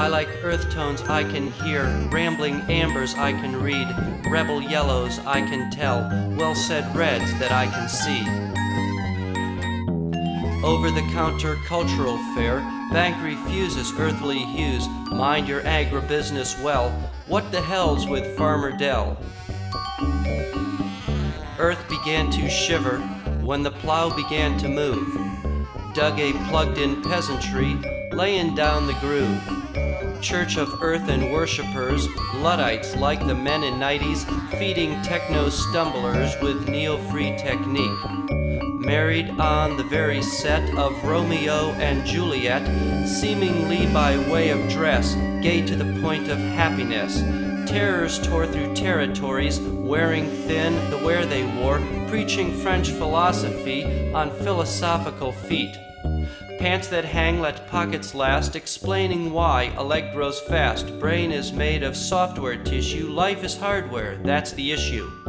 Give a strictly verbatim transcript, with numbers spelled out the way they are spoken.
I like earth tones I can hear, rambling ambers I can read, rebel yellows I can tell, well-said reds that I can see. Over-the-counter cultural fare, bank refuses earthly hues, mind your agribusiness well, what the hell's with Farmer Dell? Earth began to shiver when the plow began to move, dug a plugged-in peasantry, laying down the groove. Church of earth and worshippers, Luddites like the men in nineties, feeding techno-stumblers with neo-free technique. Married on the very set of Romeo and Juliet, seemingly by way of dress, gay to the point of happiness. Terrors tore through territories, wearing thin the wear they wore, preaching French philosophy on philosophical feet. Pants that hang let pockets last, explaining why a leg grows fast. Brain is made of software tissue, life is hardware, that's the issue.